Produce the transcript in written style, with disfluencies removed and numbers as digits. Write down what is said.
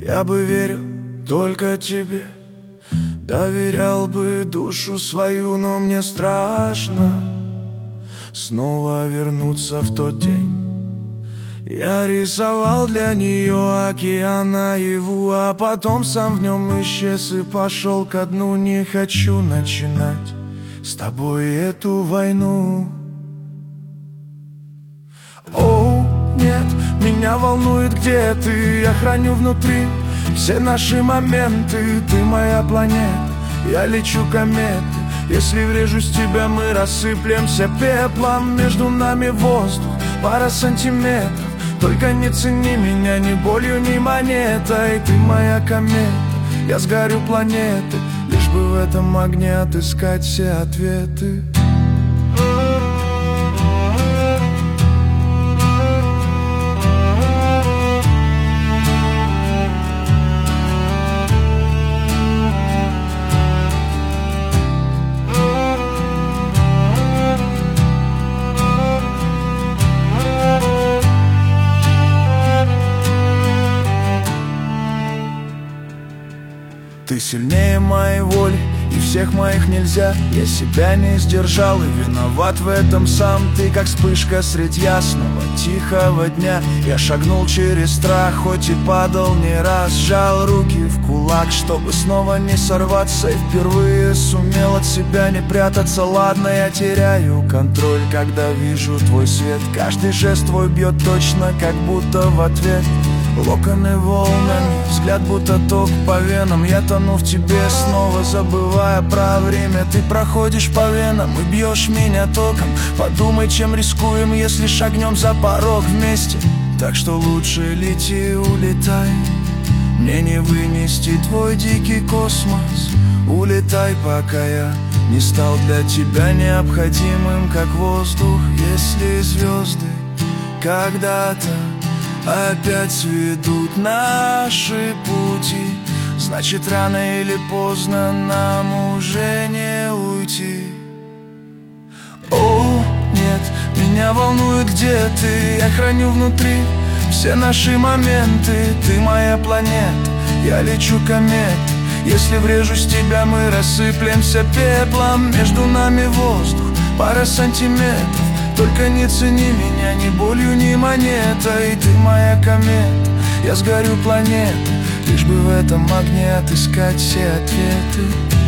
Я бы верил только тебе, доверял бы душу свою, но мне страшно снова вернуться в тот день. Я рисовал для нее океан наяву, а потом сам в нем исчез и пошел ко дну. Не хочу начинать с тобой эту войну. О, нет, меня волнует, где ты. Я храню внутри все наши моменты. Ты моя планета, я лечу кометы. Если врежусь в тебя, мы рассыплемся пеплом. Между нами воздух, пара сантиметров. Только не цени меня ни болью, ни монетой. Ты моя комета, я сгорю планеты, лишь бы в этом огне отыскать все ответы. Ты сильнее моей воли, и всех моих нельзя. Я себя не сдержал и виноват в этом сам. Ты как вспышка средь ясного, тихого дня. Я шагнул через страх, хоть и падал не раз. Сжал руки в кулак, чтобы снова не сорваться. И впервые сумел от себя не прятаться. Ладно, я теряю контроль, когда вижу твой свет. Каждый жест твой бьет точно, как будто в ответ. Локоны волнами, взгляд будто ток по венам. Я тону в тебе, снова забывая про время. Ты проходишь по венам и бьешь меня током. Подумай, чем рискуем, если шагнем за порог вместе. Так что лучше лети, улетай. Мне не вынести твой дикий космос. Улетай, пока я не стал для тебя необходимым, как воздух. Если звезды когда-то опять сведут наши пути, значит, рано или поздно нам уже не уйти. О, нет, меня волнует, где ты. Я храню внутри все наши моменты. Ты моя планета, я лечу комет. Если врежусь в тебя, мы рассыплемся пеплом. Между нами воздух, пара сантиметров. Только не цени меня ни болью, ни монетой. Ты моя комета, я сгорю планеты, лишь бы в этом огне отыскать все ответы.